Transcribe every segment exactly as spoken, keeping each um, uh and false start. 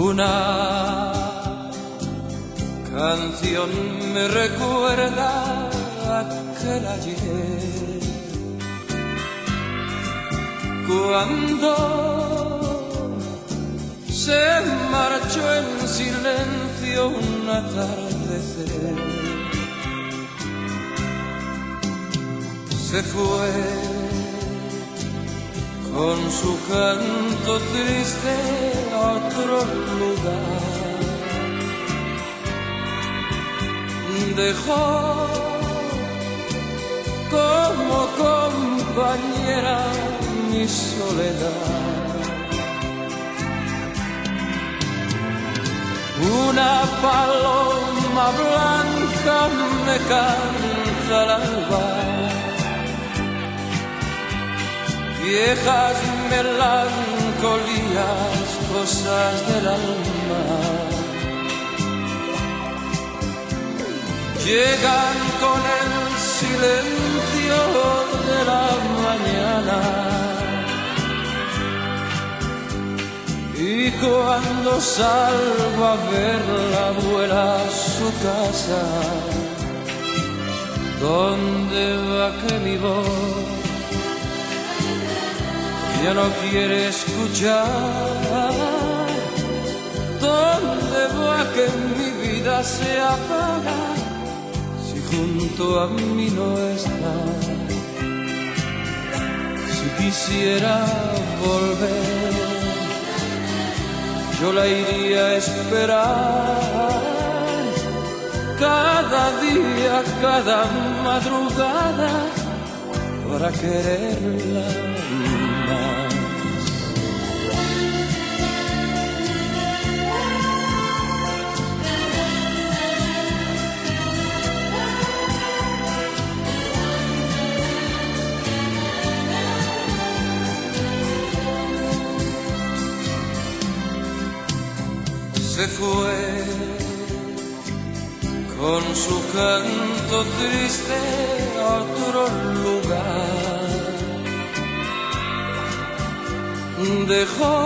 Una canción me recuerda aquel ayer, cuando se marchó en silencio un atardecer. Se fue con su canto triste a otro lugar. Dejó como compañera mi soledad. Una paloma blanca me canta al alba, viejas melancolías, cosas del alma, llegan con el silencio de la mañana, y cuando salgo a verla vuela a su casa. ¿Dónde va que mi voz ya no quiere escuchar? ¿Dónde va que mi vida se apaga si junto a mí no está? Si quisiera volver, yo la iría a esperar cada día, cada madrugada, para quererla más. Se fue con su canto triste a otro lugar. Dejó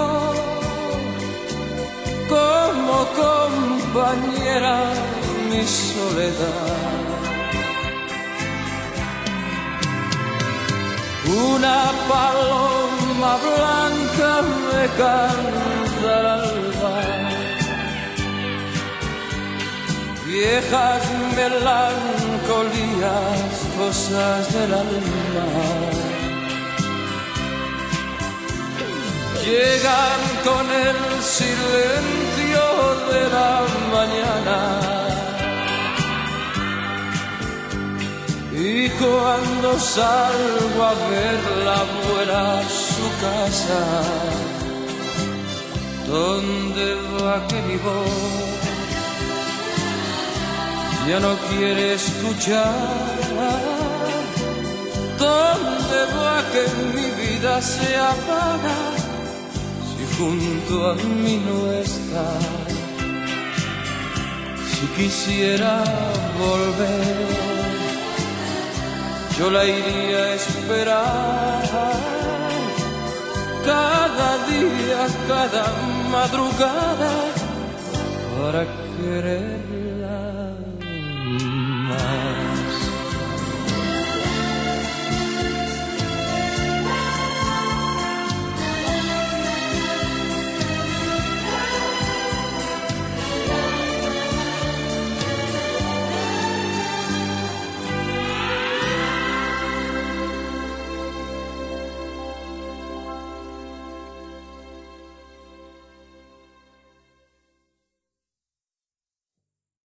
como compañera mi soledad. Una paloma blanca me canta al alba, viejas melancolías, cosas del alma, llegan con el silencio de la mañana, y cuando salgo a verla vuela a su casa. ¿Dónde va que mi voz ya no quiere escuchar? ¿Dónde va que mi vida se apaga si junto a mí no está? Si quisiera volver, yo la iría a esperar cada día, cada madrugada, para querer